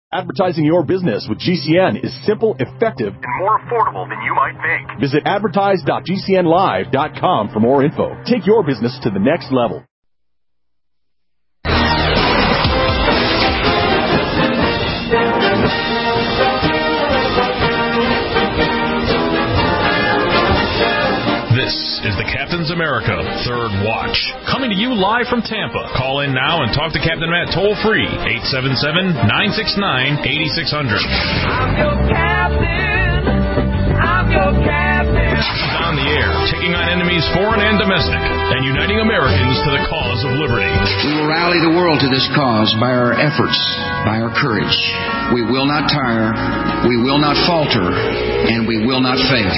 Advertising your business with GCN is simple, effective, and more affordable than you might think. Visit advertise.gcnlive.com for more info. Take your business to the next level. This is the Captain's America Third Watch, coming to you live from Tampa. Call in now and talk to Captain Matt toll-free, 877-969-8600. I'm your captain. I'm your captain. He's on the air, taking on enemies foreign and domestic, and uniting Americans to the cause of liberty. We will rally the world to this cause by our efforts, by our courage. We will not tire, we will not falter, and we will not fail.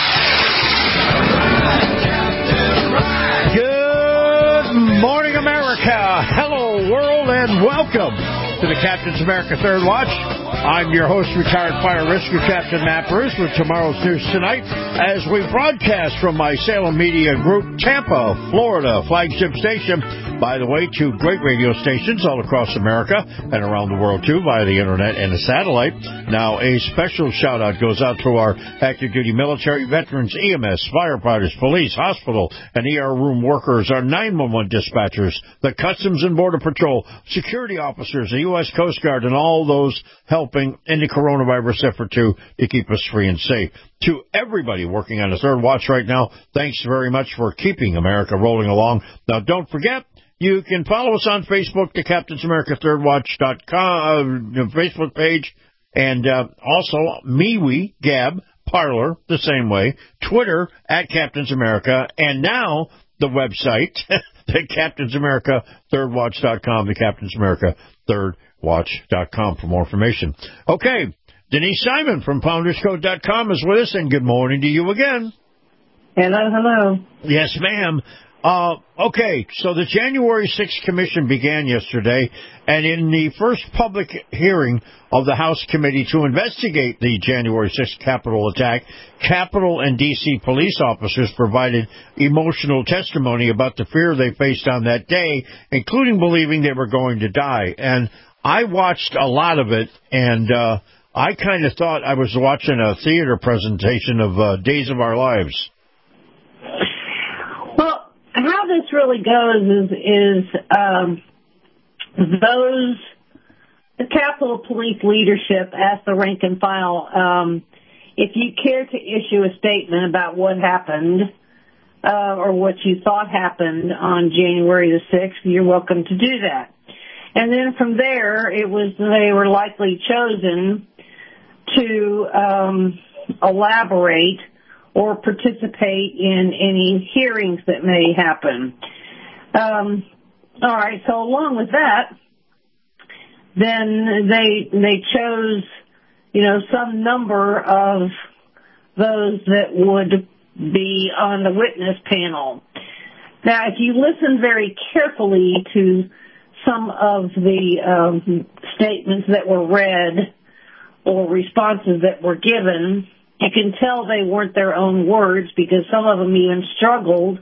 Good morning, America. Hello, world, and welcome to the Captain's America Third Watch. I'm your host, retired fire rescue Captain Matt Bruce, with tomorrow's news tonight as we broadcast from my Salem Media Group, Tampa, Florida, flagship station. By the way, 2 great radio stations all across America and around the world, too, via the Internet and the satellite. Now, a special shout-out goes out to our active duty military, veterans, EMS, firefighters, police, hospital, and ER room workers, our 911 dispatchers, the Customs and Border Patrol, security officers, the U.S. Coast Guard, and all those helping in the coronavirus effort to keep us free and safe. To everybody working on the Third Watch right now, thanks very much for keeping America rolling along. Now, don't forget, you can follow us on Facebook, the Captain's America Third Watch.com Facebook page, and also MeWe, Gab, Parler, the same way, Twitter, at Captain's America, and now the website, the Captain's America ThirdWatch.com, the Captain's America ThirdWatch.com for more information. Okay, Denise Simon from FoundersCode.com is with us, and good morning to you again. Hello. Yes, ma'am. Okay, so the January 6th Commission began yesterday, and in the first public hearing of the House Committee to investigate the January 6th Capitol attack, Capitol and D.C. police officers provided emotional testimony about the fear they faced on that day, including believing they were going to die. And I watched a lot of it, and I kind of thought I was watching a theater presentation of Days of Our Lives. How this really goes is the Capitol Police leadership asked the rank and file if you care to issue a statement about what happened or what you thought happened on January the 6th, you're welcome to do that. And then from there, they were likely chosen to elaborate or participate in any hearings that may happen. All right, so along with that, then they chose, some number of those that would be on the witness panel. Now, if you listen very carefully to some of the statements that were read or responses that were given, you can tell they weren't their own words because some of them even struggled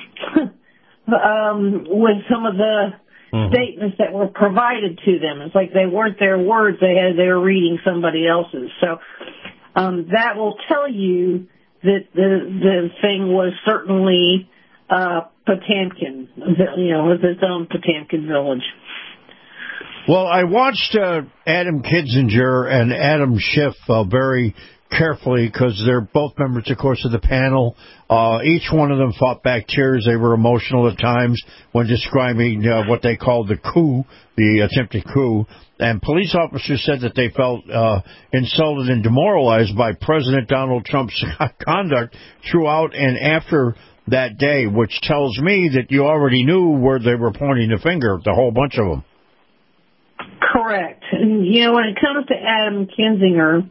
with some of the statements that were provided to them. It's like they weren't their words; they were reading somebody else's. So that will tell you that the thing was certainly Potemkin, with its own Potemkin village. Well, I watched Adam Kinzinger and Adam Schiff very carefully because they're both members, of course, of the panel. Each one of them fought back tears. They were emotional at times when describing what they called the coup, the attempted coup. And police officers said that they felt insulted and demoralized by President Donald Trump's conduct throughout and after that day, which tells me that you already knew where they were pointing the finger, the whole bunch of them. Correct. And, when it comes to Adam Kinzinger,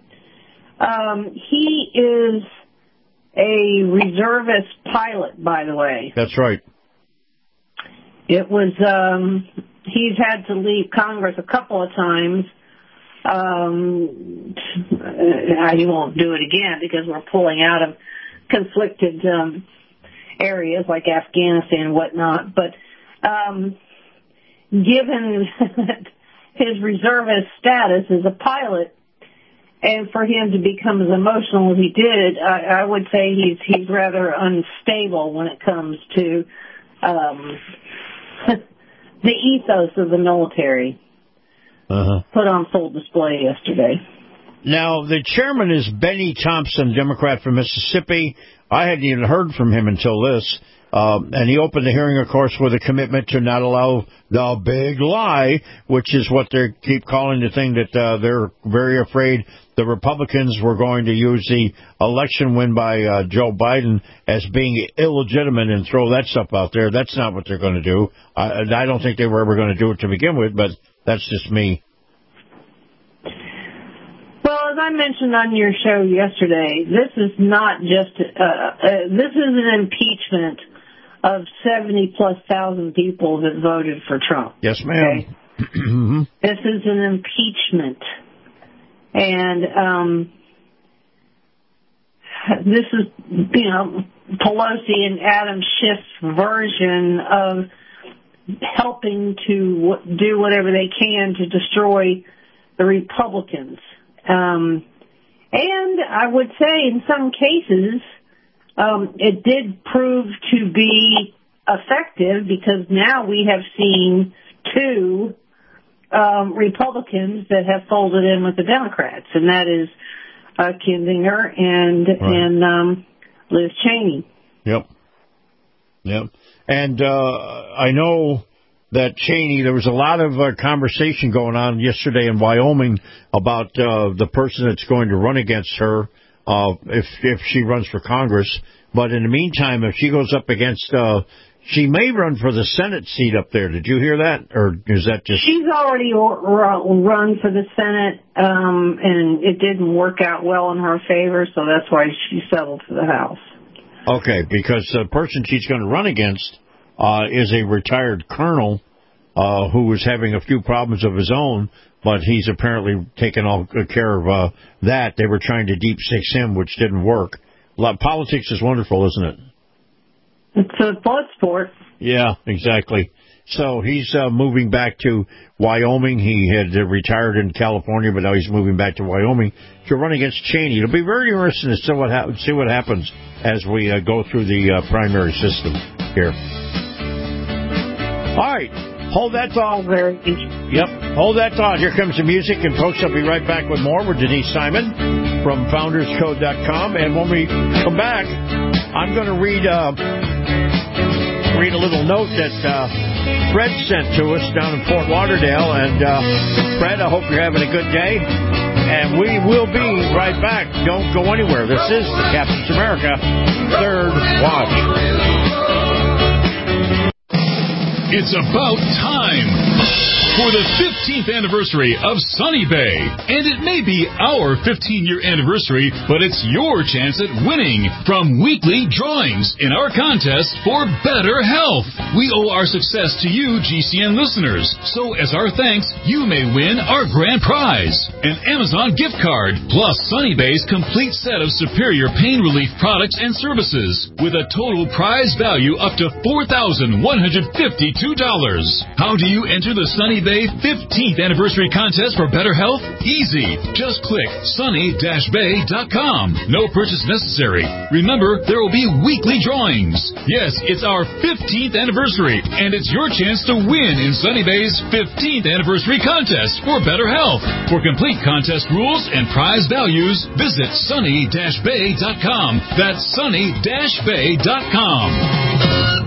he is a reservist pilot, by the way. That's right. It was, he's had to leave Congress a couple of times. He won't do it again because we're pulling out of conflicted areas like Afghanistan and whatnot. But given that his reservist status as a pilot, and for him to become as emotional as he did, I would say he's rather unstable when it comes to the ethos of the military. Put on full display yesterday. Now, the chairman is Benny Thompson, Democrat from Mississippi. I hadn't even heard from him until this. And he opened the hearing, of course, with a commitment to not allow the big lie, which is what they keep calling the thing that they're very afraid the Republicans were going to use the election win by Joe Biden as being illegitimate and throw that stuff out there. That's not what they're going to do. I don't think they were ever going to do it to begin with, but that's just me. Well, as I mentioned on your show yesterday, this is not just, this is an impeachment of 70-plus thousand people that voted for Trump. Yes, ma'am. Okay? This is an impeachment. And this is, Pelosi and Adam Schiff's version of helping to do whatever they can to destroy the Republicans. And I would say in some cases, it did prove to be effective because now we have seen two Republicans that have folded in with the Democrats, and that is Kinzinger and Liz Cheney. Yep. And I know that Cheney, there was a lot of conversation going on yesterday in Wyoming about the person that's going to run against her if she runs for Congress. But in the meantime, if she goes up against, she may run for the Senate seat up there. Did you hear that? Or is that just... She's already run for the Senate, and it didn't work out well in her favor, so that's why she settled for the House. Okay, because the person she's going to run against is a retired colonel who was having a few problems of his own, but he's apparently taken all good care of that. They were trying to deep six him, which didn't work. Politics is wonderful, isn't it? It's a blood sport. Yeah, exactly. So he's moving back to Wyoming. He had retired in California, but now he's moving back to Wyoming to run against Cheney. It'll be very interesting to see what happens as we go through the primary system here. All right. Hold that thought. Yep. Hold that thought. Here comes the music, and folks, I'll be right back with more with Denise Simon from FoundersCode.com. And when we come back, I'm going to read a little note that Fred sent to us down in Fort Lauderdale. And Fred, I hope you're having a good day. And we will be right back. Don't go anywhere. This is the Captain's America Third Watch. It's about time for the 15th anniversary of Sunny Bay. And it may be our 15-year anniversary, but it's your chance at winning from weekly drawings in our contest for better health. We owe our success to you, GCN listeners. So as our thanks, you may win our grand prize, an Amazon gift card, plus Sunny Bay's complete set of superior pain relief products and services, with a total prize value up to $4,152. How do you enter the Sunny Bay 15th anniversary contest for better health? Easy. Just click sunny-bay.com. No purchase necessary. Remember, there will be weekly drawings. Yes, it's our 15th anniversary, and it's your chance to win in Sunny Bay's 15th anniversary contest for better health. For complete contest rules and prize values, visit sunny-bay.com. That's sunny-bay.com.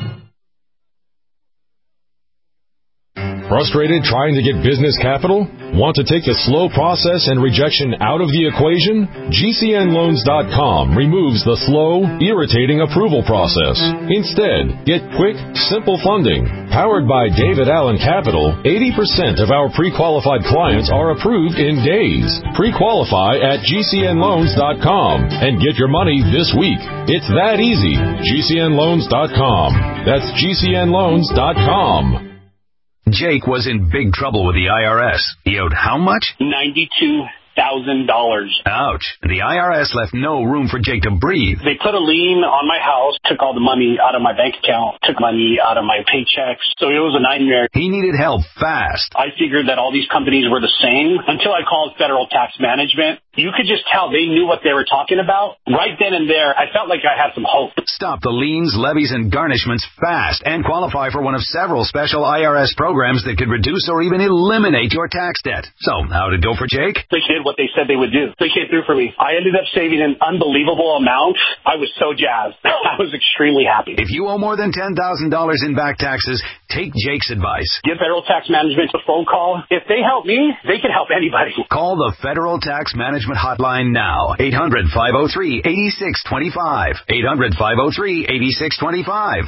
Frustrated trying to get business capital? Want to take the slow process and rejection out of the equation? GCNloans.com removes the slow, irritating approval process. Instead, get quick, simple funding. Powered by David Allen Capital, 80% of our pre-qualified clients are approved in days. Pre-qualify at GCNloans.com and get your money this week. It's that easy. GCNloans.com. That's GCNloans.com. Jake was in big trouble with the IRS. He owed how much? $92,000. Ouch. The IRS left no room for Jake to breathe. They put a lien on my house, took all the money out of my bank account, took money out of my paychecks. So it was a nightmare. He needed help fast. I figured that all these companies were the same until I called Federal Tax Management. You could just tell they knew what they were talking about. Right then and there, I felt like I had some hope. Stop the liens, levies, and garnishments fast and qualify for one of several special IRS programs that could reduce or even eliminate your tax debt. So, how did it go for Jake? They did what they said they would do. They came through for me. I ended up saving an unbelievable amount. I was so jazzed. I was extremely happy. If you owe more than $10,000 in back taxes, take Jake's advice. Give Federal Tax Management a phone call. If they help me, they can help anybody. Call the Federal Tax Management hotline now. 800-503-8625. 800-503-8625.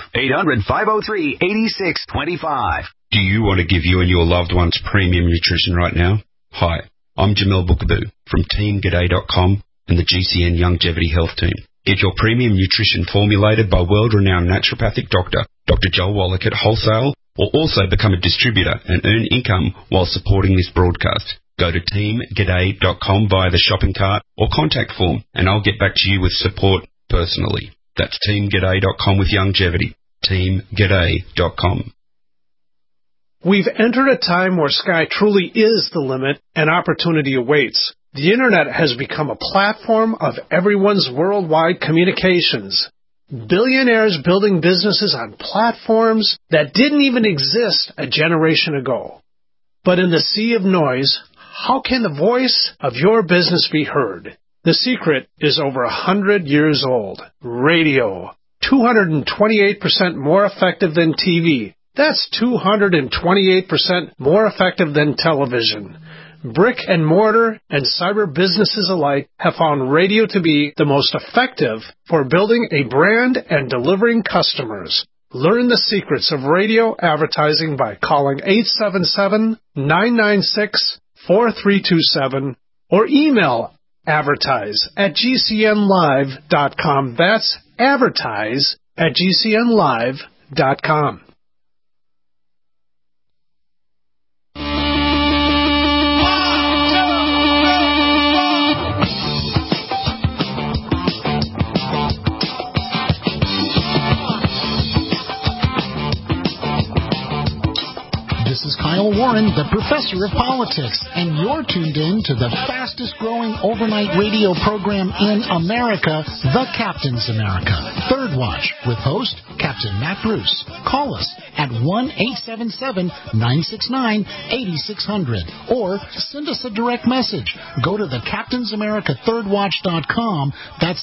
800-503-8625. Do you want to give you and your loved ones premium nutrition right now? Hi, I'm Jamel Bookaboo from TeamGaday.com and the GCN Longevity Health Team. Get your premium nutrition formulated by world-renowned naturopathic doctor, Dr. Joel Wallach at wholesale, or also become a distributor and earn income while supporting this broadcast. Go to TeamGaday.com via the shopping cart or contact form, and I'll get back to you with support personally. That's TeamGaday.com with longevity. TeamGaday.com. We've entered a time where sky truly is the limit and opportunity awaits. The Internet has become a platform of everyone's worldwide communications. Billionaires building businesses on platforms that didn't even exist a generation ago. But in the sea of noise, how can the voice of your business be heard? The secret is over 100 years old. Radio. 228% more effective than TV. That's 228% more effective than television. Brick and mortar and cyber businesses alike have found radio to be the most effective for building a brand and delivering customers. Learn the secrets of radio advertising by calling 877-996-4327 or email advertise@gcnlive.com. That's advertise@gcnlive.com. This is Kyle Warren, the professor of politics, and you're tuned in to the fastest growing overnight radio program in America, The Captain's America. Third Watch with host Captain Matt Bruce. Call us at 1-877-969-8600 or send us a direct message. Go to thecaptainsamerica3rdwatch.com. That's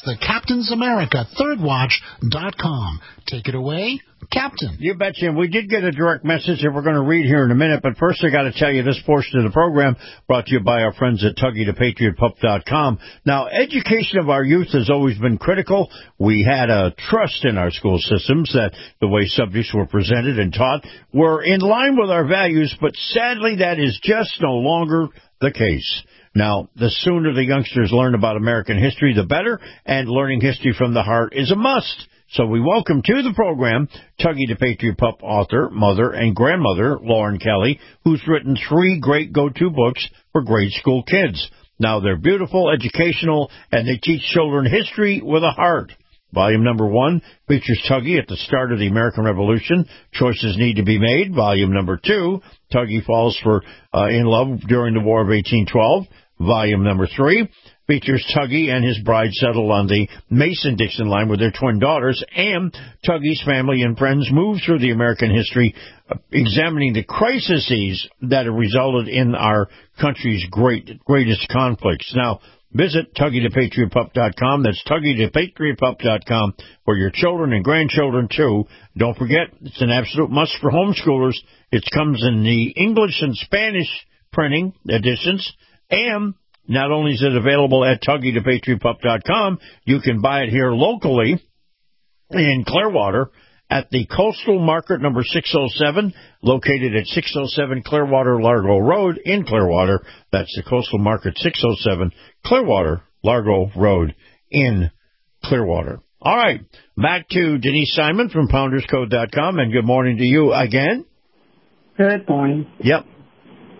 thecaptainsamerica3rdwatch.com. Take it away, Captain. You betcha. And we did get a direct message that we're going to read here in a minute, but first I got to tell you this portion of the program brought to you by our friends at TuggyThePatriotPup.com. Now, education of our youth has always been critical. We had a trust in our school systems that the way subjects were presented and taught were in line with our values, but sadly that is just no longer the case. Now, the sooner the youngsters learn about American history, the better, and learning history from the heart is a must. So we welcome to the program Tuggy the Patriot Pup author, mother, and grandmother, Lauren Kelly, who's written 3 great go-to books for grade school kids. Now, they're beautiful, educational, and they teach children history with a heart. Volume number 1 features Tuggy at the start of the American Revolution. Choices need to be made. Volume number 2, Tuggy falls in love during the War of 1812. Volume number 3 features Tuggy and his bride settle on the Mason-Dixon line with their twin daughters, and Tuggy's family and friends move through the American history, examining the crises that have resulted in our country's greatest conflicts. Now, visit TuggyThePatriotPup.com. That's TuggyThePatriotPup.com for your children and grandchildren, too. Don't forget, it's an absolute must for homeschoolers. It comes in the English and Spanish printing editions, and not only is it available at TuggyThePatriotPup.com, you can buy it here locally in Clearwater at the Coastal Market number 607, located at 607 Clearwater Largo Road in Clearwater. That's the Coastal Market 607 Clearwater Largo Road in Clearwater. All right, back to Denise Simon from PoundersCode.com, and good morning to you again. Good morning. Yep.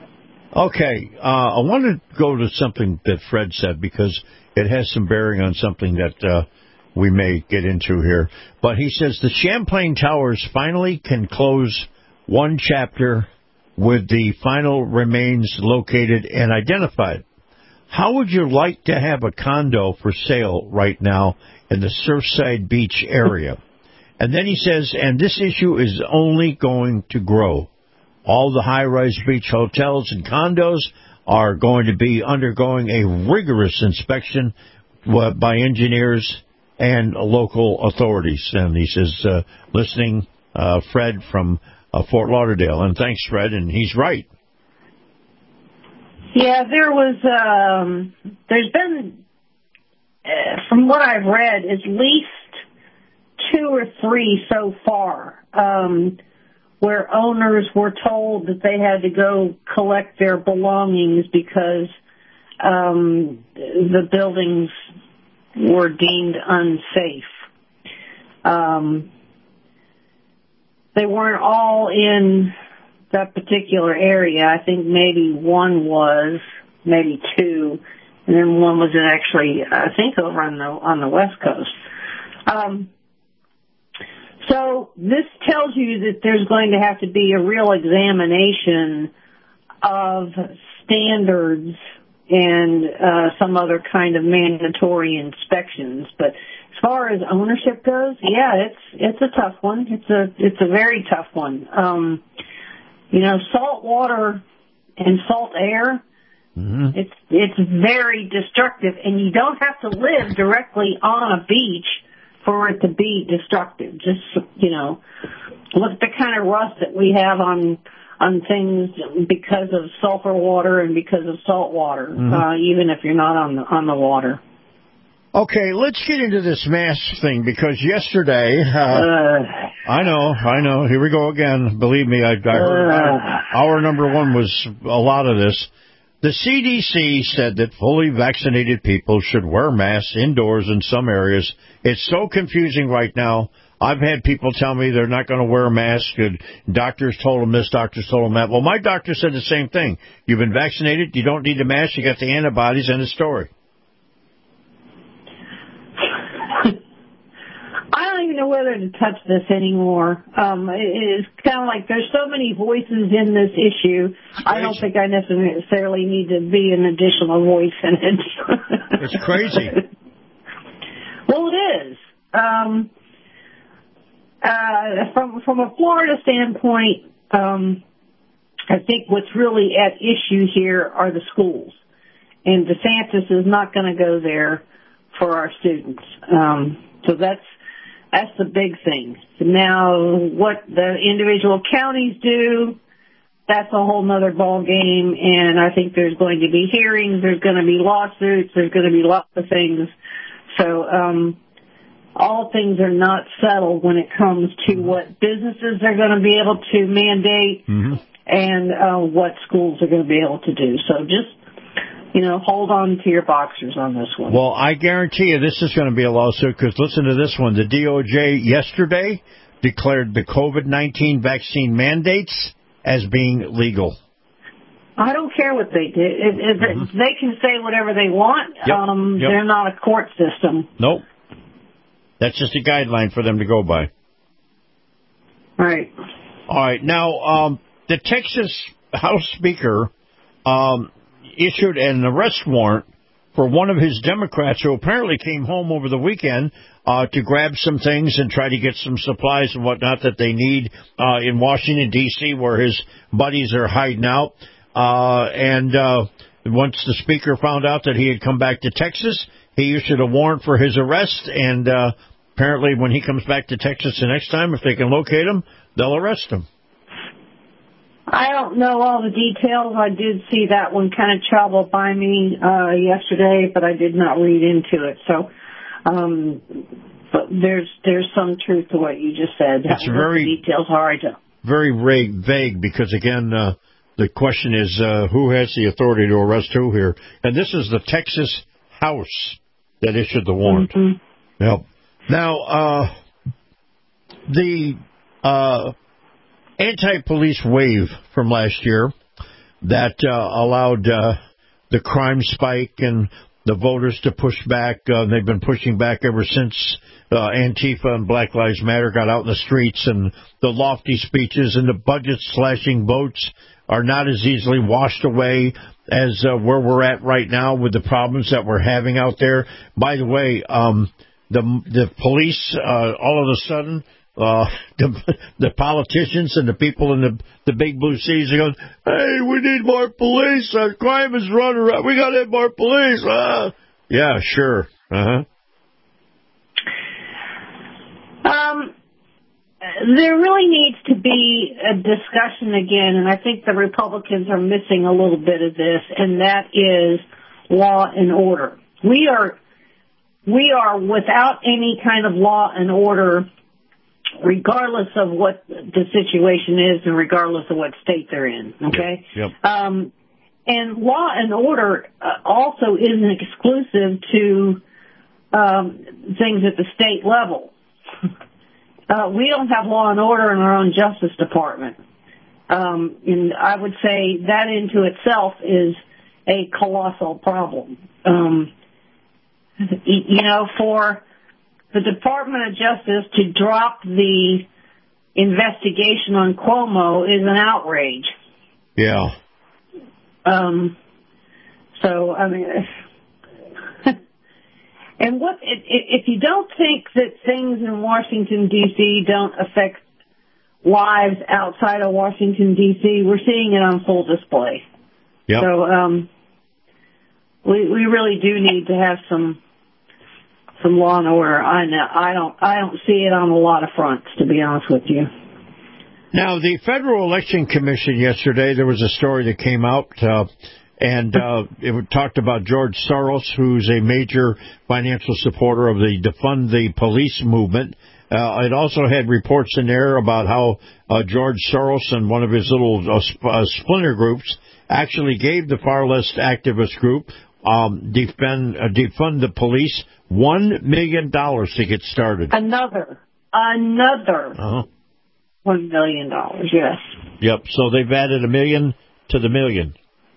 Okay, I want to go to something that Fred said because it has some bearing on something that we may get into here. But he says the Champlain Towers finally can close one chapter with the final remains located and identified. How would you like to have a condo for sale right now in the Surfside Beach area? And then he says, and this issue is only going to grow. All the high-rise beach hotels and condos are going to be undergoing a rigorous inspection by engineers and local authorities. And he says, listening, Fred from Fort Lauderdale. And thanks, Fred, and he's right. Yeah, there's been, from what I've read, at least 2 or 3 so far, where owners were told that they had to go collect their belongings because the buildings were deemed unsafe. They weren't all in that particular area. I think maybe one was, maybe 2, and then one was actually, I think, over on the West Coast. So this tells you that there's going to have to be a real examination of standards and some other kind of mandatory inspections. But as far as ownership goes, yeah, it's a tough one. It's a very tough one. Salt water and salt air, it's very destructive, and you don't have to live directly on a beach for it to be destructive. Just, look at the kind of rust that we have on things because of sulfur water and because of salt water, even if you're not on the water. Okay, let's get into this mask thing, because yesterday, I know, here we go again. Believe me, I heard hour number 1 was a lot of this. The CDC said that fully vaccinated people should wear masks indoors in some areas. It's so confusing right now. I've had people tell me they're not going to wear a mask. Doctors told them this, doctors told them that. Well, my doctor said the same thing. You've been vaccinated, you don't need a mask, you got the antibodies, and the story. I don't even know whether to touch this anymore. It's kind of like there's so many voices in this issue. I don't think I necessarily need to be an additional voice in it. It's crazy. Well, it is. From a Florida standpoint, I think what's really at issue here are the schools. And DeSantis is not going to go there for our students. So that's the big thing. Now, what the individual counties do, that's a whole nother ball game, and I think there's going to be hearings, there's going to be lawsuits, there's going to be lots of things. So all things are not settled when it comes to what businesses are going to be able to mandate and what schools are going to be able to do. So just hold on to your boxers on this one. Well, I guarantee you this is going to be a lawsuit, because listen to this one. The DOJ yesterday declared the COVID-19 vaccine mandates as being legal. I don't care what they do. They can say whatever they want. Yep. They're not a court system. Nope. That's just a guideline for them to go by. Right. All right. Now, the Texas House Speaker issued an arrest warrant for one of his Democrats who apparently came home over the weekend to grab some things and try to get some supplies and whatnot that they need in Washington, D.C., where his buddies are hiding out. And once the Speaker found out that he had come back to Texas, he issued a warrant for his arrest. And apparently when he comes back to Texas the next time, if they can locate him, they'll arrest him. I don't know all the details. I did see that one kind of travel by me yesterday, but I did not read into it. So, but there's some truth to what you just said. It's very the details are very vague because again, the question is who has the authority to arrest who here? And this is the Texas House that issued the warrant. Yep. Now, the anti-police wave from last year that allowed the crime spike and the voters to push back. They've been pushing back ever since Antifa and Black Lives Matter got out in the streets, and the lofty speeches and the budget-slashing votes are not as easily washed away as where we're at right now with the problems that we're having out there. By the way, the police, all of a sudden, the politicians and the people in the big blue cities are going, hey, we need more police. Crime is running around. We got to have more police. Yeah, sure. Uh-huh. There really needs to be a discussion again, and I think the Republicans are missing a little bit of this, and that is law and order. We are without any kind of law and order, regardless of what the situation is and regardless of what state they're in, okay? Yep. And law and order also isn't exclusive to things at the state level. We don't have law and order in our own Justice Department. And I would say that into itself is a colossal problem. For the Department of Justice to drop the investigation on Cuomo is an outrage. Yeah. And if you don't think that things in Washington, D.C. don't affect lives outside of Washington, D.C., we're seeing it on full display. Yep. So we really do need to have some law and order. I don't see it on a lot of fronts, to be honest with you. Now, the Federal Election Commission yesterday, there was a story that came out, and it talked about George Soros, who's a major financial supporter of the Defund the Police movement. It also had reports in there about how George Soros and one of his little splinter groups actually gave the far left activist group Defund the Police $1 million to get started. Another $1 million, yes. Yep, so they've added $1 million to the million.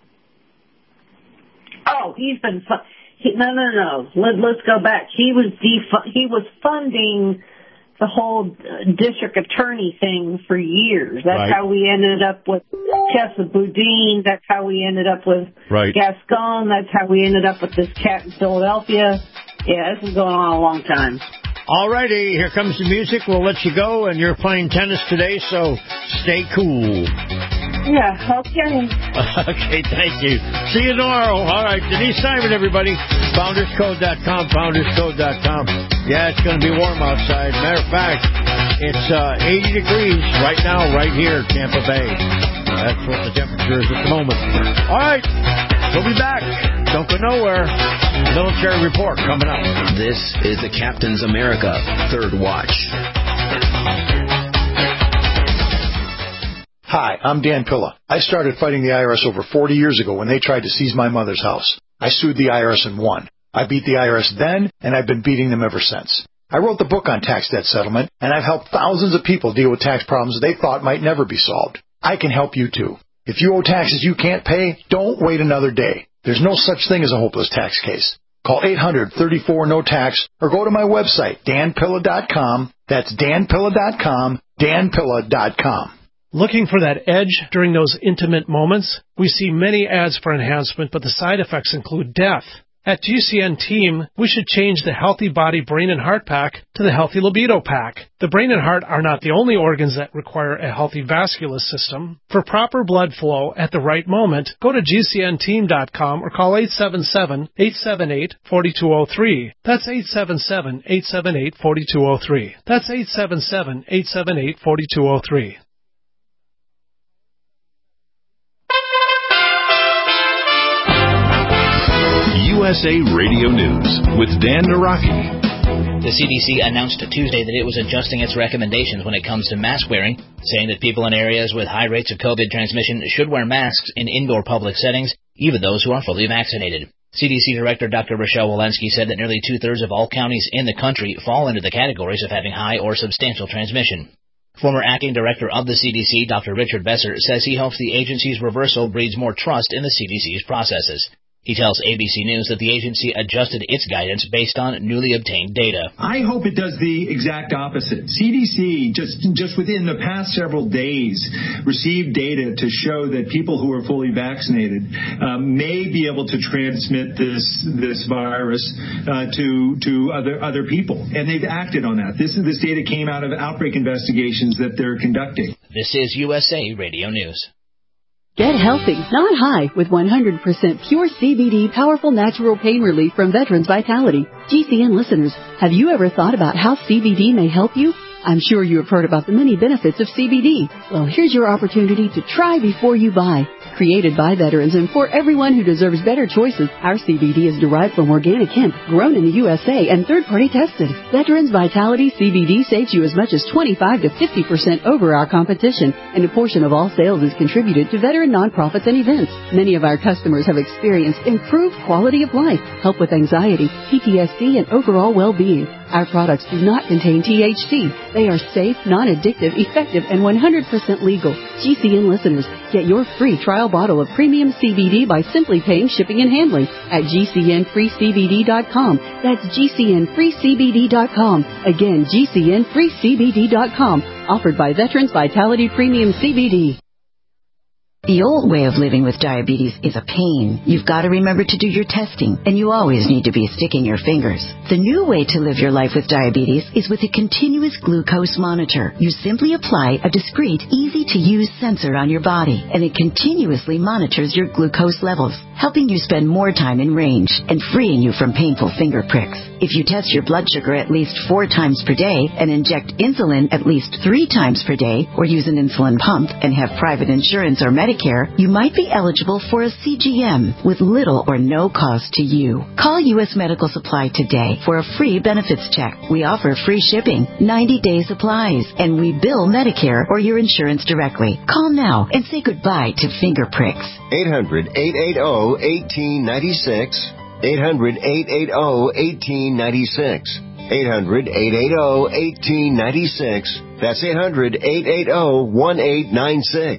Oh, he's been no. Let's go back. He was funding the whole district attorney thing for years. That's right. How we ended up with Chesa Boudin. That's how we ended up with Gascon. That's how we ended up with this cat in Philadelphia. Yeah, this is going on a long time. All righty, here comes the music. We'll let you go, and you're playing tennis today, so stay cool. Yeah, okay. Okay, thank you. See you tomorrow. All right, Denise Simon, everybody. FoundersCode.com, FoundersCode.com. Yeah, it's going to be warm outside. Matter of fact, it's 80 degrees right now, right here, Tampa Bay. That's what the temperature is at the moment. All right, we'll be back. Don't go nowhere. Military report coming up. This is the Captain's America Third Watch. Hi, I'm Dan Pilla. I started fighting the IRS over 40 years ago when they tried to seize my mother's house. I sued the IRS and won. I beat the IRS then, and I've been beating them ever since. I wrote the book on tax debt settlement, and I've helped thousands of people deal with tax problems they thought might never be solved. I can help you too. If you owe taxes you can't pay, don't wait another day. There's no such thing as a hopeless tax case. Call 800-34-NO-TAX or go to my website, danpilla.com. That's danpilla.com, danpilla.com. Looking for that edge during those intimate moments? We see many ads for enhancement, but the side effects include death. At GCN Team, we should change the Healthy Body, Brain, and Heart Pack to the Healthy Libido Pack. The brain and heart are not the only organs that require a healthy vascular system. For proper blood flow at the right moment, go to GCNteam.com or call 877-878-4203. That's 877-878-4203. That's 877-878-4203. USA Radio News with Dan Naraki. The CDC announced Tuesday that it was adjusting its recommendations when it comes to mask wearing, saying that people in areas with high rates of COVID transmission should wear masks in indoor public settings, even those who are fully vaccinated. CDC Director Dr. Rochelle Walensky said that nearly two-thirds of all counties in the country fall into the categories of having high or substantial transmission. Former acting director of the CDC, Dr. Richard Besser, says he hopes the agency's reversal breeds more trust in the CDC's processes. He tells ABC News that the agency adjusted its guidance based on newly obtained data. I hope it does the exact opposite. CDC, just within the past several days, received data to show that people who are fully vaccinated may be able to transmit this virus to other people. And they've acted on that. This data came out of outbreak investigations that they're conducting. This is USA Radio News. Get healthy, not high, with 100% pure CBD powerful natural pain relief from Veterans Vitality. GCN listeners, have you ever thought about how CBD may help you? I'm sure you have heard about the many benefits of CBD. Well, here's your opportunity to try before you buy. Created by veterans and for everyone who deserves better choices, our CBD is derived from organic hemp, grown in the USA and third-party tested. Veterans Vitality CBD saves you as much as 25 to 50% over our competition, and a portion of all sales is contributed to veteran nonprofits and events. Many of our customers have experienced improved quality of life, help with anxiety, PTSD, and overall well-being. Our products do not contain THC. They are safe, non-addictive, effective, and 100% legal. GCN listeners, get your free trial bottle of premium CBD by simply paying shipping and handling at GCNFreeCBD.com. That's GCNFreeCBD.com. Again, GCNFreeCBD.com. Offered by Veterans Vitality Premium CBD. The old way of living with diabetes is a pain. You've got to remember to do your testing, and you always need to be sticking your fingers. The new way to live your life with diabetes is with a continuous glucose monitor. You simply apply a discreet, easy-to-use sensor on your body, and it continuously monitors your glucose levels, helping you spend more time in range and freeing you from painful finger pricks. If you test your blood sugar at least 4 times per day and inject insulin at least 3 times per day, or use an insulin pump and have private insurance or Medicare, you might be eligible for a CGM with little or no cost to you. Call U.S. Medical Supply today for a free benefits check. We offer free shipping, 90-day supplies, and we bill Medicare or your insurance directly. Call now and say goodbye to finger pricks. 800-880-1896. 800-880-1896. 800-880-1896. That's 800-880-1896.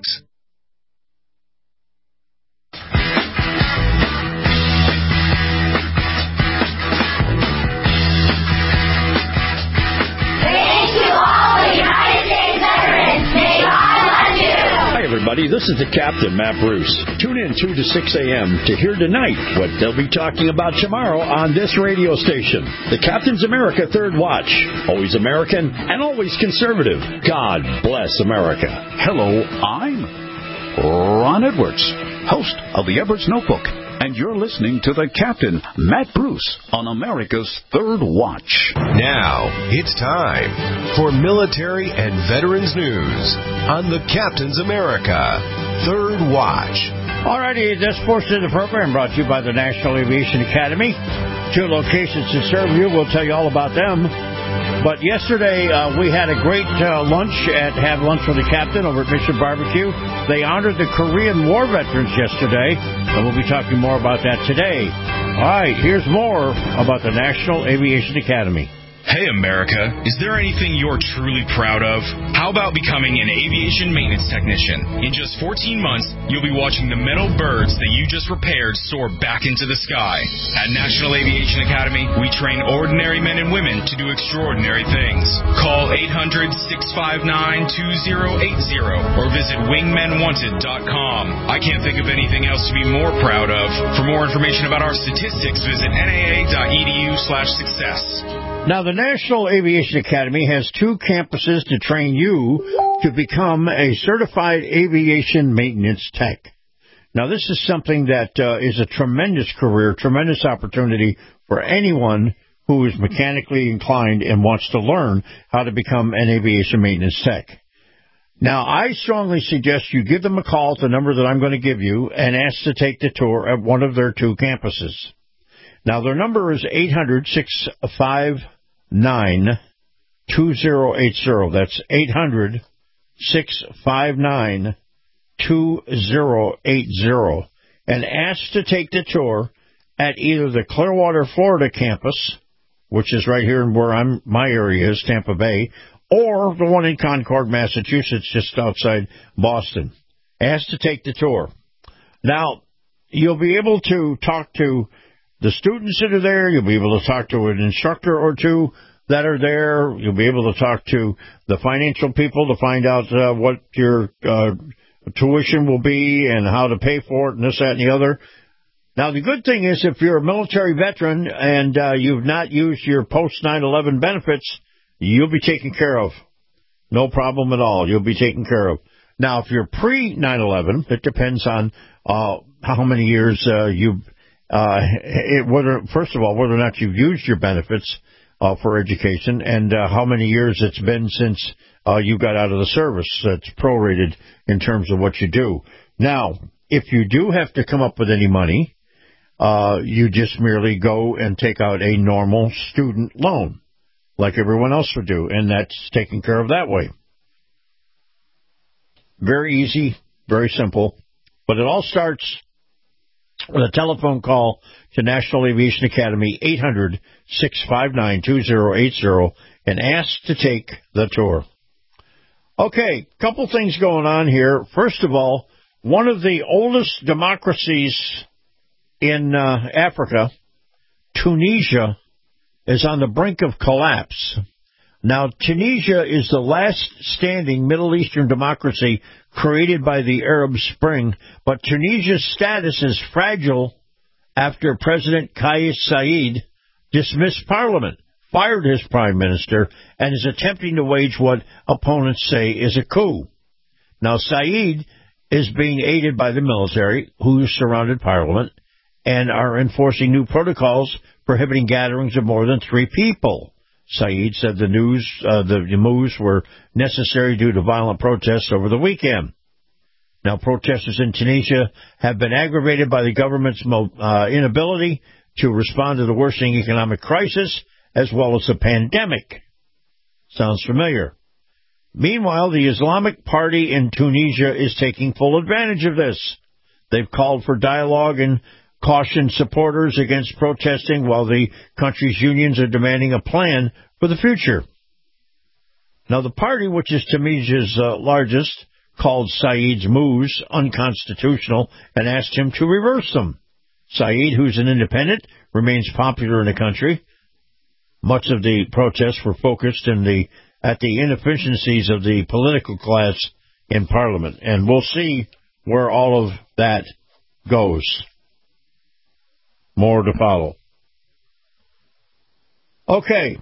Everybody, this is the Captain, Matt Bruce. Tune in 2 to 6 a.m. to hear tonight what they'll be talking about tomorrow on this radio station. The Captain's America Third Watch. Always American and always conservative. God bless America. Hello, I'm Ron Edwards, host of the Edwards Notebook, and you're listening to the Captain, Matt Bruce, on America's Third Watch. Now, it's time for military and veterans news on the Captain's America Third Watch. Alrighty, this portion of the program brought to you by the National Aviation Academy. 2 locations to serve you. We'll tell you all about them. But yesterday, we had a great lunch at Have Lunch with the Captain over at Mission Barbecue. They honored the Korean War veterans yesterday, and we'll be talking more about that today. All right, here's more about the National Aviation Academy. Hey, America, is there anything you're truly proud of? How about becoming an aviation maintenance technician? In just 14 months, you'll be watching the metal birds that you just repaired soar back into the sky. At National Aviation Academy, we train ordinary men and women to do extraordinary things. Call 800-659-2080 or visit wingmenwanted.com. I can't think of anything else to be more proud of. For more information about our statistics, visit naa.edu/success. Now, the National Aviation Academy has 2 campuses to train you to become a certified aviation maintenance tech. Now, this is something that is a tremendous career, tremendous opportunity for anyone who is mechanically inclined and wants to learn how to become an aviation maintenance tech. Now, I strongly suggest you give them a call at the number that I'm going to give you and ask to take the tour at one of their 2 campuses. Now, their number is 800-659-2080. That's 800-659-2080. And ask to take the tour at either the Clearwater, Florida campus, which is right here where my area is, Tampa Bay, or the one in Concord, Massachusetts, just outside Boston. Ask to take the tour. Now, you'll be able to talk to the students that are there. You'll be able to talk to an instructor or two that are there. You'll be able to talk to the financial people to find out what your tuition will be and how to pay for it and this, that, and the other. Now, the good thing is if you're a military veteran and you've not used your post-9/11 benefits, you'll be taken care of. No problem at all. You'll be taken care of. Now, if you're pre-9/11, it depends on how many years first of all, whether or not you've used your benefits for education and how many years it's been since you got out of the service. That's prorated in terms of what you do. Now, if you do have to come up with any money, you just merely go and take out a normal student loan like everyone else would do, and that's taken care of that way. Very easy, very simple, but it all starts with a telephone call to National Aviation Academy, 800-659-2080, and ask to take the tour. Okay, couple things going on here. First of all, one of the oldest democracies in Africa, Tunisia, is on the brink of collapse. Now, Tunisia is the last standing Middle Eastern democracy created by the Arab Spring, but Tunisia's status is fragile after President Kais Saied dismissed parliament, fired his prime minister, and is attempting to wage what opponents say is a coup. Now, Saied is being aided by the military, who surrounded parliament, and are enforcing new protocols prohibiting gatherings of more than 3 people. Saied said the moves were necessary due to violent protests over the weekend. Now, protesters in Tunisia have been aggravated by the government's inability to respond to the worsening economic crisis as well as the pandemic. Sounds familiar. Meanwhile, the Islamic Party in Tunisia is taking full advantage of this. They've called for dialogue and cautioned supporters against protesting while the country's unions are demanding a plan for the future. Now, the party, which is Tunisia's largest, called Saied's moves unconstitutional and asked him to reverse them. Saied, who's an independent, remains popular in the country. Much of the protests were focused at the inefficiencies of the political class in Parliament, and we'll see where all of that goes. More to follow. Okay.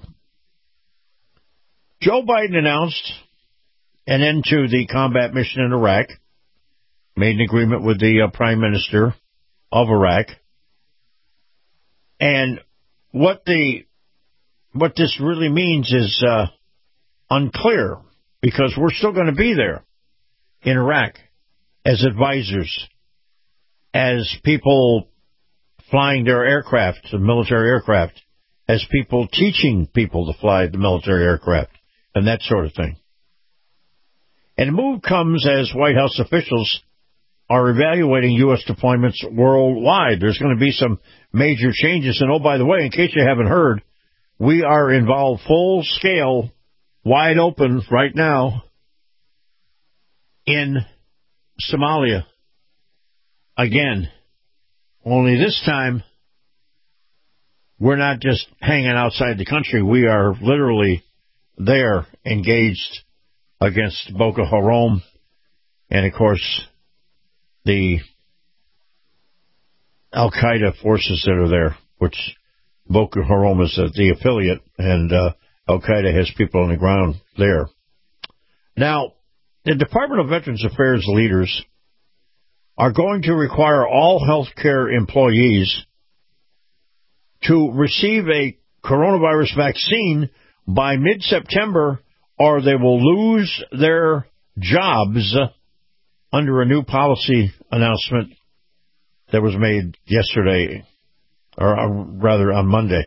Joe Biden announced an end to the combat mission in Iraq, made an agreement with the Prime Minister of Iraq, and what this really means is unclear, because we're still going to be there in Iraq as advisors, as people flying their aircraft, the military aircraft, as people teaching people to fly the military aircraft, and that sort of thing. And the move comes as White House officials are evaluating U.S. deployments worldwide. There's going to be some major changes. And, oh, by the way, in case you haven't heard, we are involved full scale, wide open right now in Somalia. Again, only this time we're not just hanging outside the country. We are literally there, engaged against Boko Haram and, of course, the Al-Qaeda forces that are there, which Boko Haram is the affiliate, and Al-Qaeda has people on the ground there. Now, the Department of Veterans Affairs leaders are going to require all healthcare employees to receive a coronavirus vaccine by mid-September, or they will lose their jobs under a new policy announcement that was made yesterday, or rather on Monday.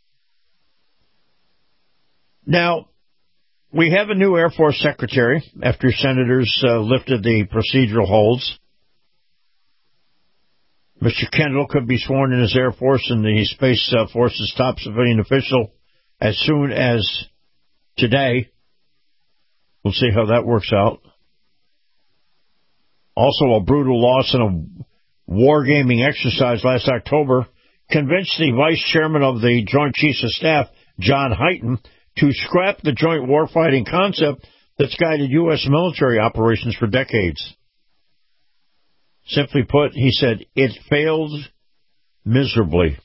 Now, we have a new Air Force Secretary after senators lifted the procedural holds. Mr. Kendall could be sworn in as Air Force and the Space Force's top civilian official as soon as today. We'll see how that works out. Also, a brutal loss in a wargaming exercise last October convinced the vice chairman of the Joint Chiefs of Staff, John Hyten, to scrap the joint warfighting concept that's guided U.S. military operations for decades. Simply put, he said, it failed miserably.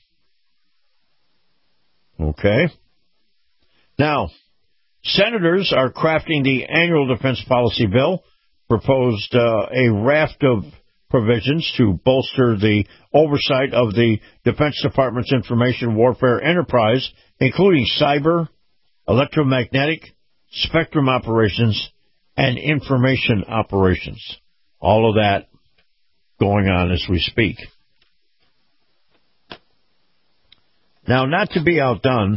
Okay. Now, senators are crafting the annual defense policy bill, proposed a raft of provisions to bolster the oversight of the Defense Department's information warfare enterprise, including cyber, electromagnetic, spectrum operations, and information operations. All of that going on as we speak. Now, not to be outdone,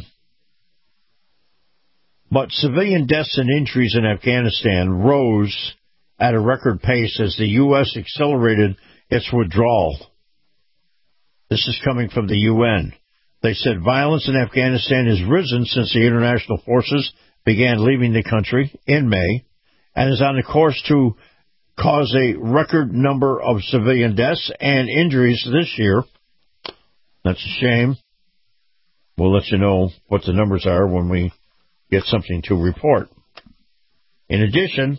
but civilian deaths and injuries in Afghanistan rose at a record pace as the U.S. accelerated its withdrawal. This is coming from the UN. They said violence in Afghanistan has risen since the international forces began leaving the country in May and is on the course to cause a record number of civilian deaths and injuries this year. That's a shame. We'll let you know what the numbers are when we get something to report. In addition,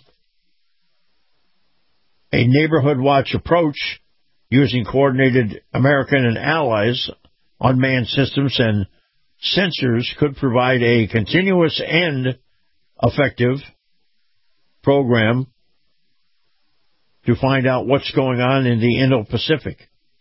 a neighborhood watch approach using coordinated American and allies unmanned systems and sensors could provide a continuous and effective program to find out what's going on in the Indo-Pacific.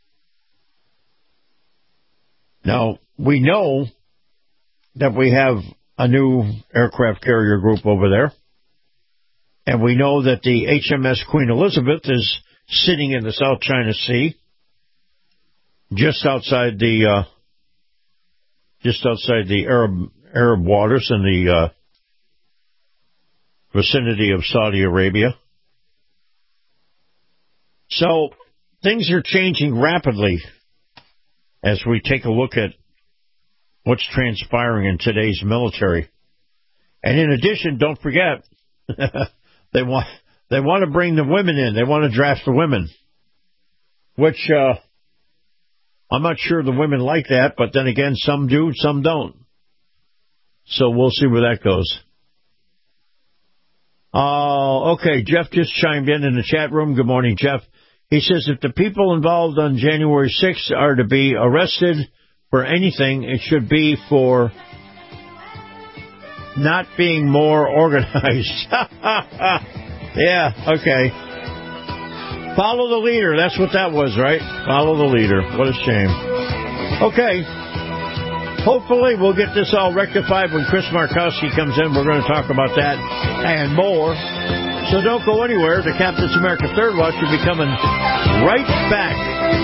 Now, we know that we have a new aircraft carrier group over there, and we know that the HMS Queen Elizabeth is sitting in the South China Sea, just outside the Arab waters in the vicinity of Saudi Arabia. So things are changing rapidly as we take a look at what's transpiring in today's military. And in addition, don't forget, they want to bring the women in. They want to draft the women, which I'm not sure the women like that, but then again, some do, some don't. So we'll see where that goes. Okay, Jeff just chimed in the chat room. Good morning, Jeff. He says if the people involved on January 6th are to be arrested for anything, it should be for not being more organized. Yeah, okay. Follow the leader. That's what that was, right? Follow the leader. What a shame. Okay. Hopefully we'll get this all rectified when Chris Markowski comes in. We're going to talk about that and more. So don't go anywhere. The Captain's America Third Watch will be coming right back.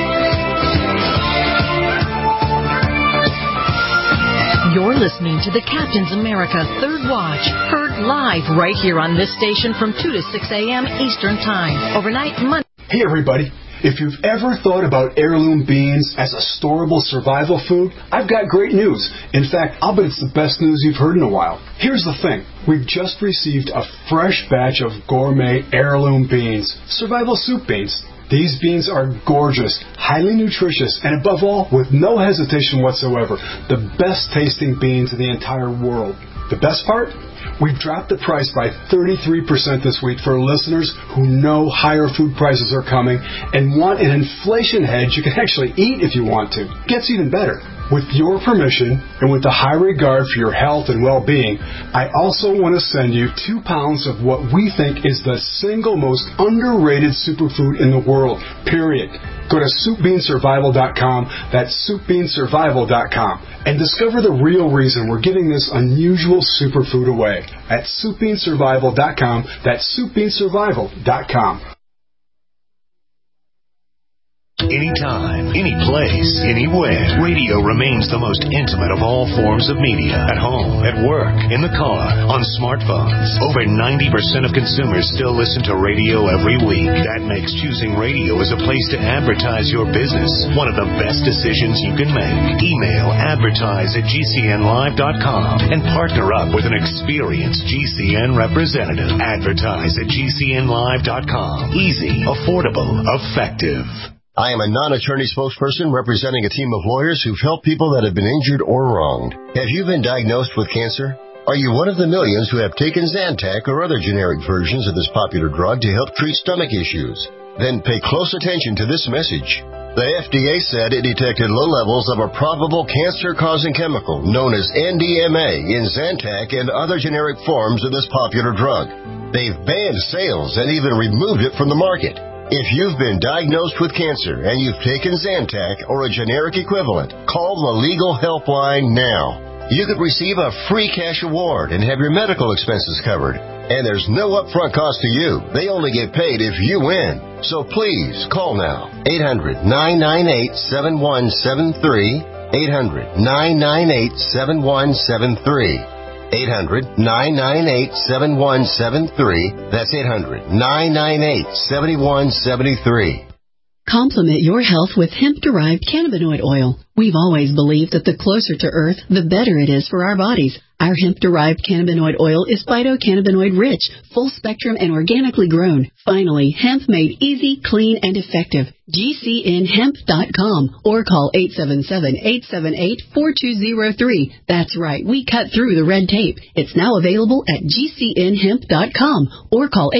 You're listening to the Captain's America Third Watch, heard live right here on this station from 2 to 6 a.m. Eastern Time. Overnight, Monday. Hey, everybody. If you've ever thought about heirloom beans as a storable survival food, I've got great news. In fact, I'll bet it's the best news you've heard in a while. Here's the thing. We've just received a fresh batch of gourmet heirloom beans, survival soup beans. These beans are gorgeous, highly nutritious, and above all, with no hesitation whatsoever, the best tasting beans in the entire world. The best part? We've dropped the price by 33% this week for listeners who know higher food prices are coming and want an inflation hedge you can actually eat if you want to. Gets even better. With your permission and with the high regard for your health and well-being, I also want to send you 2 pounds of what we think is the single most underrated superfood in the world, period. Go to SoupBeanSurvival.com, that's SoupBeanSurvival.com, and discover the real reason we're giving this unusual superfood away at SoupBeanSurvival.com, that's SoupBeanSurvival.com. Anytime, any place, anywhere. Radio remains the most intimate of all forms of media. At home, at work, in the car, on smartphones. Over 90% of consumers still listen to radio every week. That makes choosing radio as a place to advertise your business one of the best decisions you can make. Email advertise@gcnlive.com and partner up with an experienced GCN representative. Advertise@gcnlive.com. Easy, affordable, effective. I am a non-attorney spokesperson representing a team of lawyers who've helped people that have been injured or wronged. Have you been diagnosed with cancer? Are you one of the millions who have taken Zantac or other generic versions of this popular drug to help treat stomach issues? Then pay close attention to this message. The FDA said it detected low levels of a probable cancer-causing chemical known as NDMA in Zantac and other generic forms of this popular drug. They've banned sales and even removed it from the market. If you've been diagnosed with cancer and you've taken Zantac or a generic equivalent, call the legal helpline now. You could receive a free cash award and have your medical expenses covered. And there's no upfront cost to you. They only get paid if you win. So please call now. 800-998-7173. 800-998-7173. 800-998-7173. That's 800-998-7173. Complement your health with hemp-derived cannabinoid oil. We've always believed that the closer to Earth, the better it is for our bodies. Our hemp-derived cannabinoid oil is phytocannabinoid-rich, full-spectrum, and organically grown. Finally, hemp made easy, clean, and effective. GCNhemp.com or call 877-878-4203. That's right, we cut through the red tape. It's now available at GCNhemp.com or call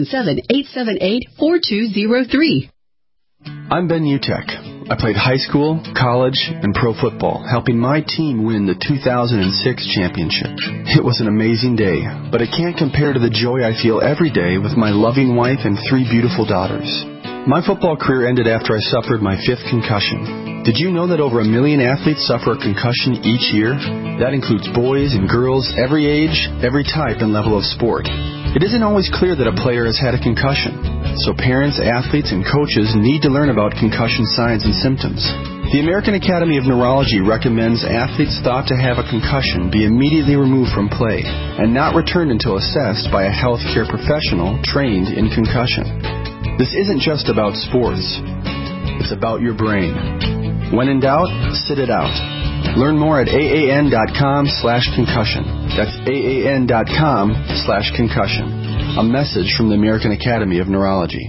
877-878-4203. I'm Ben Utek. I played high school, college, and pro football, helping my team win the 2006 championship. It was an amazing day, but it can't compare to the joy I feel every day with my loving wife and 3 beautiful daughters. My football career ended after I suffered my 5th concussion. Did you know that over 1 million athletes suffer a concussion each year? That includes boys and girls, every age, every type and level of sport. It isn't always clear that a player has had a concussion, so parents, athletes, and coaches need to learn about concussion signs and symptoms. The American Academy of Neurology recommends athletes thought to have a concussion be immediately removed from play and not returned until assessed by a healthcare professional trained in concussion. This isn't just about sports. It's about your brain. When in doubt, sit it out. Learn more at AAN.com/concussion. That's AAN.com/concussion. A message from the American Academy of Neurology.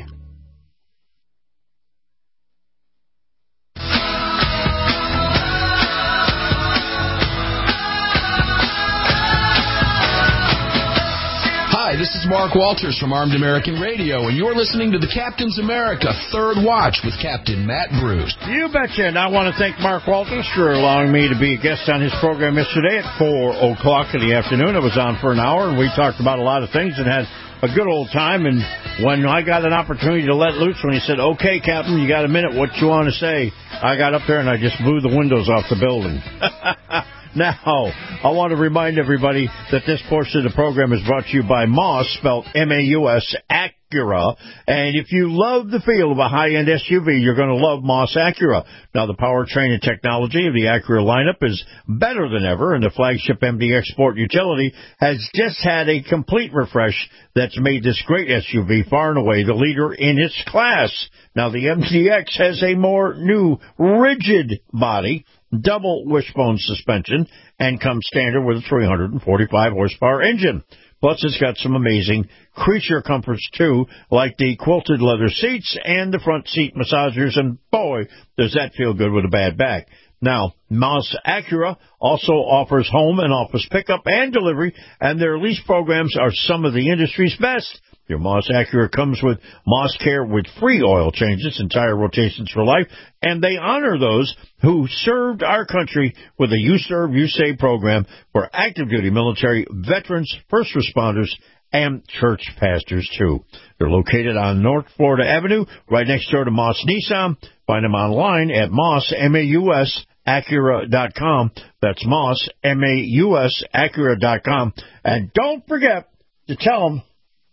Hi, this is Mark Walters from Armed American Radio, and you're listening to the Captain's America Third Watch with Captain Matt Bruce. You betcha, and I want to thank Mark Walters for allowing me to be a guest on his program yesterday at 4 o'clock in the afternoon. I was on for an hour, and we talked about a lot of things and had a good old time. And when I got an opportunity to let loose, when he said, "Okay, Captain, you got a minute, what you want to say?" I got up there and I just blew the windows off the building. Now, I want to remind everybody that this portion of the program is brought to you by Moss, spelled M-A-U-S, Acura. And if you love the feel of a high-end SUV, you're going to love Moss Acura. Now, the powertrain and technology of the Acura lineup is better than ever, and the flagship MDX Sport utility has just had a complete refresh that's made this great SUV far and away the leader in its class. Now, the MDX has a more new, rigid body, double wishbone suspension, and comes standard with a 345 horsepower engine. Plus, it's got some amazing creature comforts, too, like the quilted leather seats and the front seat massagers, and boy, does that feel good with a bad back. Now, Moss Acura also offers home and office pickup and delivery, and their lease programs are some of the industry's best. Your Moss Acura comes with Moss Care with free oil changes and tire rotations for life, and they honor those who served our country with a You Serve, You Save program for active duty military, veterans, first responders, and church pastors, too. They're located on North Florida Avenue, right next door to Moss Nissan. Find them online at Moss, M-A-U-S, Acura.com. That's Moss, M-A-U-S, Acura.com. And don't forget to tell them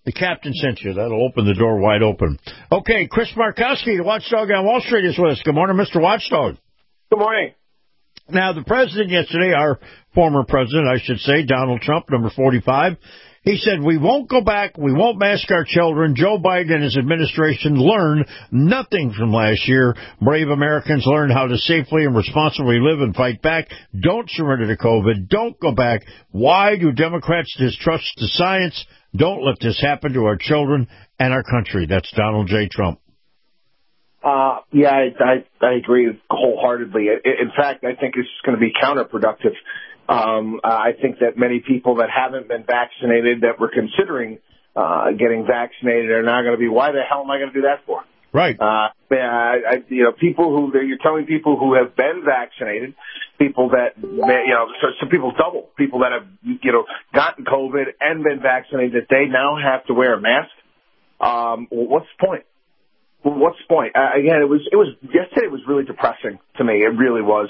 The captain sent you. That'll open the door wide open. Okay, Chris Markowski, the Watchdog on Wall Street, is with us. Good morning, Mr. Watchdog. Good morning. Now, the president yesterday, our former president, I should say, Donald Trump, number 45, he said, we won't go back, we won't mask our children. Joe Biden and his administration learned nothing from last year. Brave Americans learned how to safely and responsibly live and fight back. Don't surrender to COVID. Don't go back. Why do Democrats distrust the science? Don't let this happen to our children and our country. That's Donald J. Trump. Yeah, I agree wholeheartedly. In fact, I think it's going to be counterproductive. I think that many people that haven't been vaccinated, that were considering getting vaccinated, are now going to be, why the hell am I going to do that for? Right. People who, you're telling people who have been vaccinated, people that, some people double, people that have, gotten COVID and been vaccinated, that they now have to wear a mask. What's the point? What's the point? Again, yesterday was really depressing to me. It really was.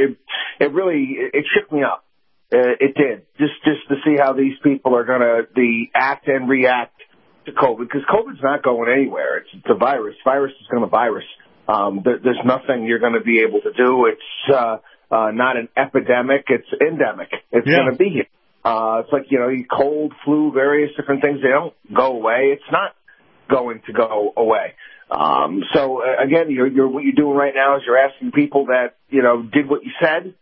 It shook me up. It did. Just to see how these people are going to act and react to COVID, because COVID's not going anywhere. It's a virus. Virus is going to virus. There's nothing you're going to be able to do. It's not an epidemic. It's endemic. It's going to be here. It's like, cold, flu, various different things. They don't go away. It's not going to go away. So again, what you're doing right now is you're asking people that, did what you said,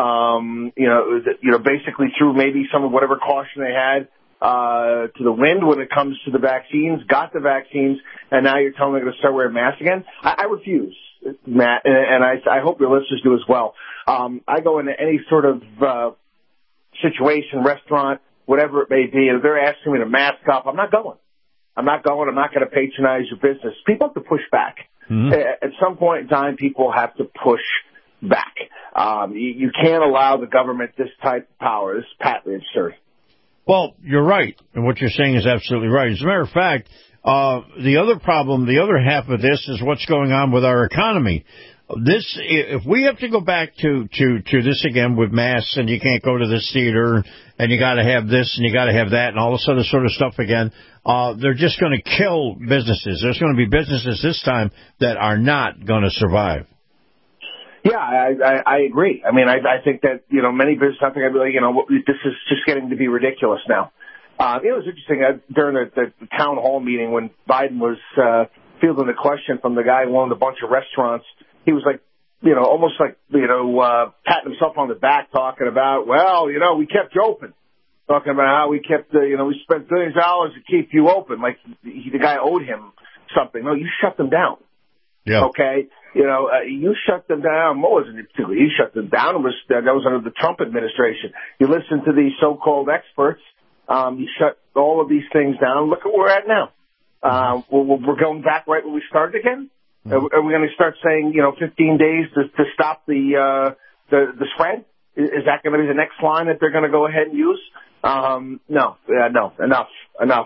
basically threw maybe some of whatever caution they had, to the wind when it comes to the vaccines, got the vaccines, and now you're telling them they're going to start wearing masks again. I refuse, Matt, and I hope your listeners do as well. I go into any sort of, situation, restaurant, whatever it may be, and if they're asking me to mask up, I'm not going. I'm not going to patronize your business. People have to push back. Mm-hmm. At some point in time, people have to push back. You can't allow the government this type of power. This is patently absurd. Well, you're right, and what you're saying is absolutely right. As a matter of fact, the other problem, the other half of this is what's going on with our economy. If we have to go back to this again with masks, and you can't go to this theater, and you got to have this and you got to have that, and all this other sort of stuff again, they're just going to kill businesses. There's going to be businesses this time that are not going to survive. Yeah, I agree. I mean, I think that, many businesses, I think I'd be like, this is just getting to be ridiculous now. It was interesting during the town hall meeting when Biden was fielding the question from the guy who owned a bunch of restaurants. He was like, almost like, patting himself on the back, talking about, well, we kept you open. Talking about how we kept, we spent billions of dollars to keep you open. Like the guy owed him something. No, you shut them down. Yeah. Okay. You shut them down. What was it? You shut them down. That was under the Trump administration. You listen to these so-called experts. You shut all of these things down. Look at where we're at now. We're going back right where we started again. Are we going to start saying, 15 days to stop the spread? Is that going to be the next line that they're going to go ahead and use? No, enough.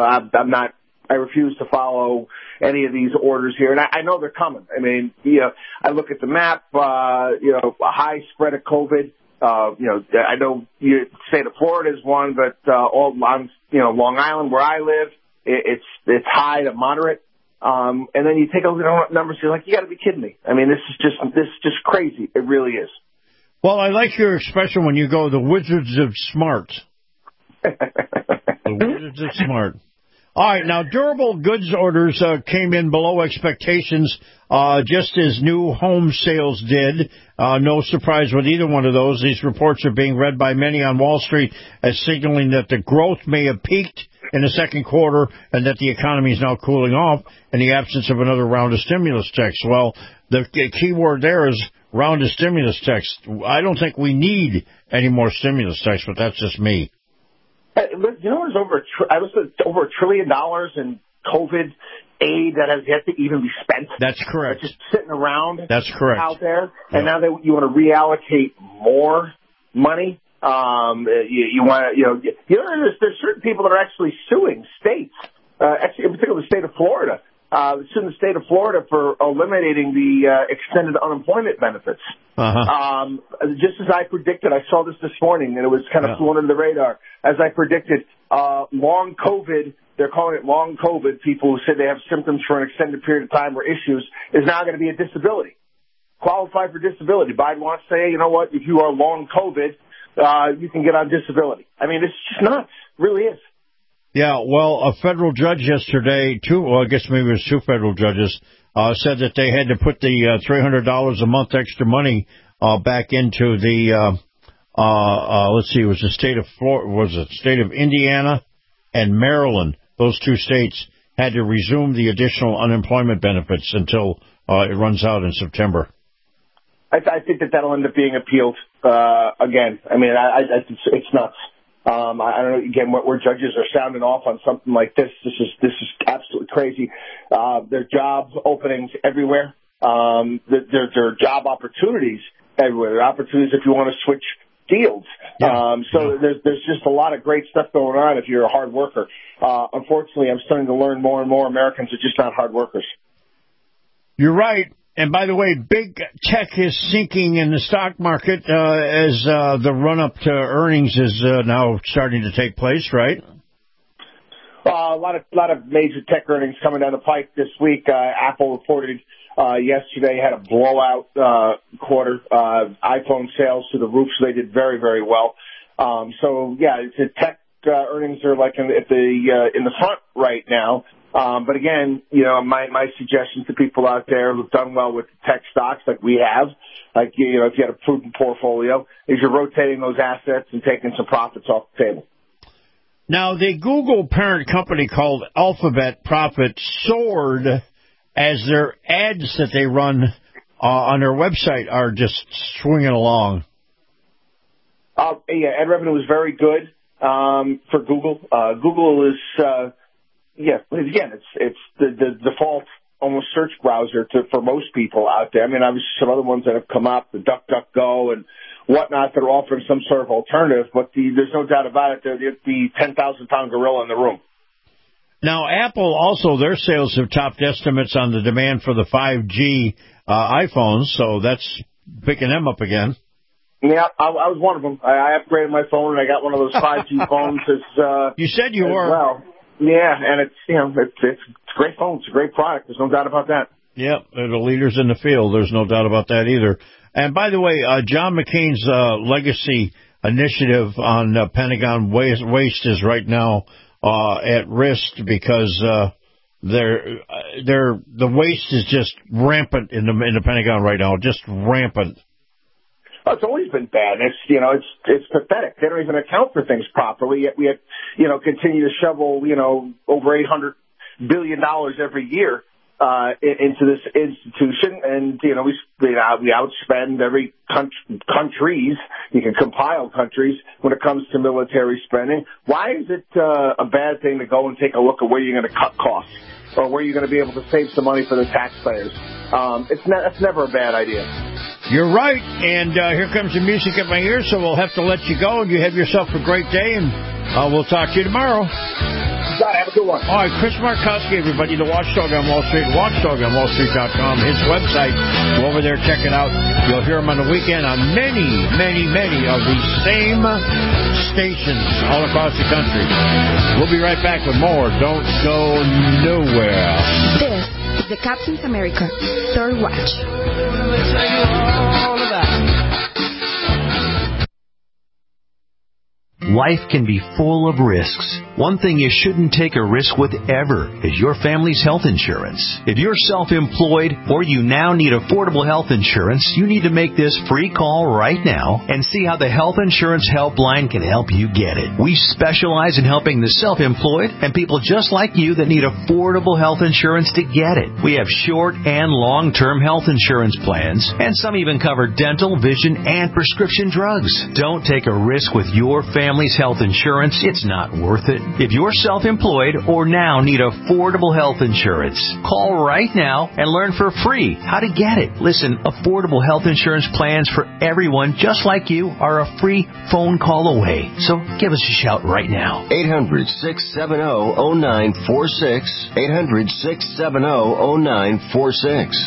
I refuse to follow any of these orders here, and I know they're coming. I mean, I look at the map, a high spread of COVID. I know the state of Florida is one, but all on, Long Island where I live, it's high to moderate. And then you take a look at numbers, you're like, you got to be kidding me. I mean, this is just crazy. It really is. Well, I like your expression when you go, the Wizards of Smart. The Wizards of Smart. All right, now durable goods orders came in below expectations, just as new home sales did. No surprise with either one of those. These reports are being read by many on Wall Street as signaling that the growth may have peaked in the second quarter and that the economy is now cooling off in the absence of another round of stimulus checks. Well, the key word there is round of stimulus checks. I don't think we need any more stimulus checks, but that's just me. There's over $1 trillion in COVID aid that has yet to even be spent. That's correct. Just sitting around. That's correct. Out there, and now that you want to reallocate more money. You want to, there's certain people that are actually suing states, actually in particular the state of Florida, suing the state of Florida for eliminating the extended unemployment benefits. Just as I predicted, I saw this morning, and it was kind of flew under the radar. As I predicted, long COVID they're calling it long COVID, people who say they have symptoms for an extended period of time or issues, is now going to be a disability. Qualify for disability. Biden wants to say, you know what, if you are long COVID, you can get on disability. I mean, it's just nuts. It really is. Yeah, well, a federal judge yesterday, I guess maybe it was 2 federal judges, said that they had to put the $300 a month extra money back into the, let's see, it was the state of state of Indiana and Maryland. Those 2 states had to resume the additional unemployment benefits until it runs out in September. I think that'll end up being appealed again. I mean, it's nuts. I don't know, again, where judges are sounding off on something like this. This is absolutely crazy. There are job openings everywhere. There are job opportunities everywhere. There are opportunities if you want to switch fields. So there's just a lot of great stuff going on if you're a hard worker. Unfortunately, I'm starting to learn more and more Americans are just not hard workers. You're right. And by the way, big tech is sinking in the stock market as the run-up to earnings is now starting to take place, right? A lot of major tech earnings coming down the pike this week. Apple reported yesterday had a blowout quarter. iPhone sales to the roof, so they did very, very well. So yeah, the tech earnings are like in the front right now. But again, you know, my suggestion to people out there who've done well with tech stocks like we have, like, you know, if you had a prudent portfolio, is you're rotating those assets and taking some profits off the table. Now, the Google parent company called Alphabet profits soared as their ads that they run on their website are just swinging along. Yeah, ad revenue was very good for Google. Google is... Yeah, again, it's the default almost search browser for most people out there. I mean, obviously some other ones that have come up, the DuckDuckGo and whatnot, that are offering some sort of alternative, but there's no doubt about it, they're the 10,000-pound gorilla in the room. Now, Apple also, their sales have topped estimates on the demand for the 5G iPhones, so that's picking them up again. Yeah, I was one of them. I upgraded my phone, and I got one of those 5G phones. You said you were. Well. Yeah, and it's a great phone. It's a great product. There's no doubt about that. Yep, they're the leaders in the field. There's no doubt about that either. And by the way, John McCain's legacy initiative on Pentagon waste is right now at risk because the waste is just rampant in the Pentagon right now, just rampant. Oh, it's always been bad. It's pathetic. They don't even account for things properly. Yet we continue to shovel, over $800 billion every year into this institution, and we outspend every countries. You can compile countries when it comes to military spending. Why is it a bad thing to go and take a look at where you're going to cut costs or where you're going to be able to save some money for the taxpayers? That's never a bad idea. You're right, and here comes the music in my ears, so we'll have to let you go, and you have yourself a great day, and we'll talk to you tomorrow. God, have a good one. All right, Chris Markowski, everybody, the Watchdog on Wall Street, watchdogonwallstreet.com, his website. Go over there, check it out. You'll hear him on the weekend on many, many, many of these same stations all across the country. We'll be right back with more. Don't go nowhere. This is the Captain's America Third Watch. Life can be full of risks. One thing you shouldn't take a risk with ever is your family's health insurance. If you're self-employed or you now need affordable health insurance, you need to make this free call right now and see how the Health Insurance Helpline can help you get it. We specialize in helping the self-employed and people just like you that need affordable health insurance to get it. We have short and long-term health insurance plans, and some even cover dental, vision, and prescription drugs. Don't take a risk with your family's health insurance. It's not worth it. If you're self-employed or now need affordable health insurance, call right now and learn for free how to get it. Listen, affordable health insurance plans for everyone just like you are a free phone call away. So give us a shout right now. 800-670-0946. 800-670-0946.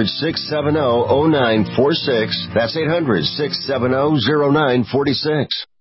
800-670-0946. That's 800-670-0946.